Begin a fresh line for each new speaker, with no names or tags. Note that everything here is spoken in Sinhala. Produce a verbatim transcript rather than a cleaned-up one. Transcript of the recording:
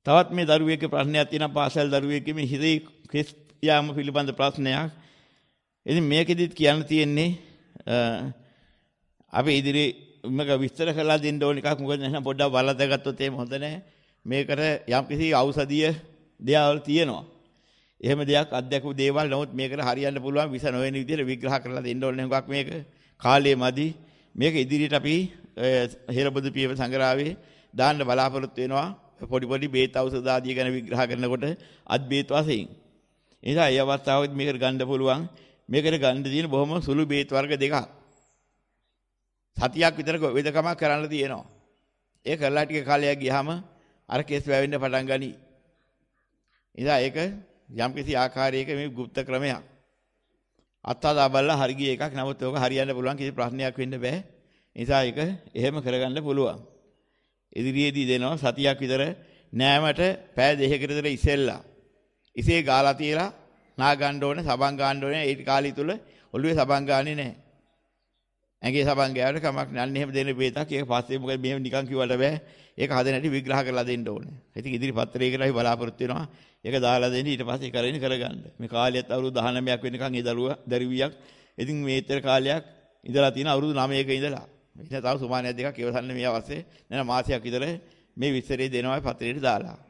තවත් මේ දරුවෙක්ගේ ප්‍රශ්නයක් තියෙනවා පාසල් දරුවෙක්ගේ මේ හිතේ කෙස් යාම පිළිබඳ ප්‍රශ්නයක්. ඉතින් මේකෙදිත් කියන්න තියෙන්නේ අපි ඉදිරියේ මම විස්තර කරලා දෙන්න ඕන එකක්. මොකද නැත්නම් පොඩ්ඩක් බලලා දැගත්තොත් එහෙම හොඳ නැහැ. මේකට යම්කිසි ඖෂධීය දේවල් තියෙනවා. එහෙම දෙයක් අධ්‍යක්ෂ දේවල් නමුත් මේකට හරියන්න පුළුවන් විස නොවන විදිහට විග්‍රහ කරලා දෙන්න ඕනේ එකක් මේක. කාලය මදි. මේක ඉදිරියට අපි හේරබුදු පියව සංග්‍රහයේ දාන්න බලාපොරොත්තු වෙනවා. පොඩි පොඩි බේත් ඖෂධ ආදිය ගැන විග්‍රහ කරනකොට අත් බේත් වශයෙන්. ඒ නිසා ඒ අවස්ථාවෙත් මේකට ගන්න පුළුවන්. මේකට ගන්න තියෙන බොහොම සුළු බේත් වර්ග දෙකක්. සතියක් විතර වේදකමක් කරන්න තියෙනවා. ඒ කරලා ටික කාලයක් ගියාම අර කෙස් වැවෙන්න පටන් ගනී. ඉතින් ඒක යම්කිසි ආකාරයක මේ গুপ্ত ක්‍රමයක්. අත්හදා බලලා හරි ගිය එකක්. නමුත් ඕක හරියන්න පුළුවන් කිසි ප්‍රශ්නයක් වෙන්න බෑ. නිසා ඒක එහෙම කරගන්න පුළුවන්. ඉදිරියේදී දෙනවා සතියක් විතර නෑමට පෑ දෙකකට විතර ඉසෙල්ලා. ඉසේ ගාලා තියලා නා ගන්න ඕනේ, සබන් ගන්න ඕනේ. ඒ කාලය තුල ඔළුවේ සබන් ගාන්නේ නැහැ. ඇඟේ සබන් ගෑවට කමක් නැහැ. අන්න එහෙම දෙන බේතක්. ඒක පස්සේ මොකද මෙහෙම නිකන් කිව්වට බෑ. ඒක හදන හැටි විග්‍රහ කරලා දෙන්න ඕනේ. ඉතින් ඉදිරි පත්‍රයකට අපි බලාපොරොත්තු වෙනවා. ඒක දාලා දෙන්න ඊට පස්සේ කරගෙන කරගන්න. මේ කාලයත් අවුරුදු දහනවයක් වෙනකන් ඒ දරුවා දරුවියක්. ඉතින් මේතර කාලයක් ඉඳලා තියෙන අවුරුදු නවයක ඉඳලා. ඉතින් තව සුමානයක් දෙකක් ඉවසන්න මේ අවස්සේ. නැත්නම් මාසයක් විතර මේ විස්තරේ දෙනවා පත්‍රයට දාලා.